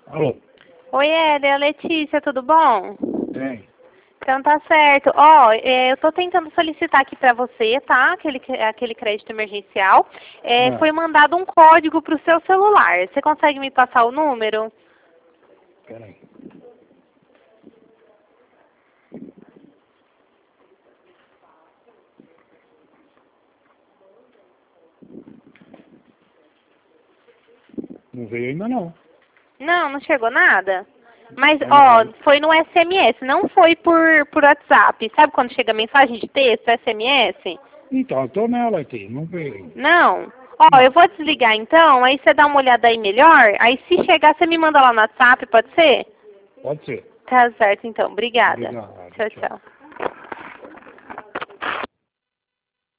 Alô? Oi, Élia, Letícia, tudo bom? Tem. Então tá certo. Ó, eu tô tentando solicitar aqui pra você, tá? Aquele crédito emergencial. Foi mandado um código pro seu celular. Você consegue me passar o número? Peraí. Não veio ainda não. Não, não chegou nada? Mas, ó, foi no SMS, não foi por WhatsApp. Sabe quando chega mensagem de texto, SMS? Então, eu tô nela aqui, não veio. Não? Ó, eu vou desligar então, aí você dá uma olhada aí melhor. Aí se chegar, você me manda lá no WhatsApp, pode ser? Pode ser. Tá certo então, obrigada. Obrigado. Tchau, Tchau. tchau.